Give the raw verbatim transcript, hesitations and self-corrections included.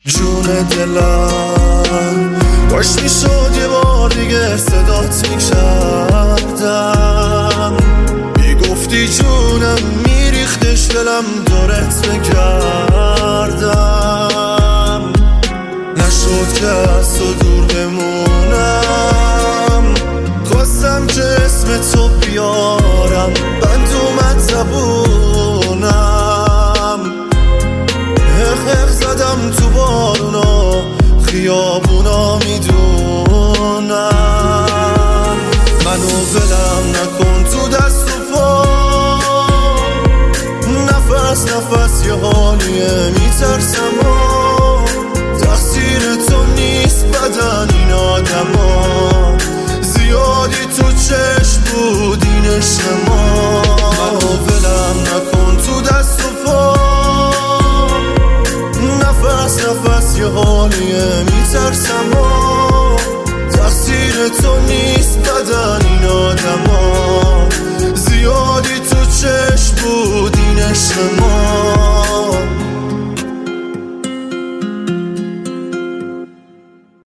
جون دلم باش میشد یه بار دیگه صدات میکردم، میگفتی جونم میریختش دلم دورت بگردم. نشد که از تو دور بمونم، خواستم که اسم تو بیارم، بند اومد زبونم، اخ اخ زدم تو بارونا خیابونا میدونم. منو ولم نکن تو دست و پا، نفس نفس یه حالیه میترسم و تقصیر تو نیست بدن این آدم ها، زیادی تو چشم بود این عشق ما. منو ولم نکن تو دست و پا، نفس نفس یه حالیه میترسم و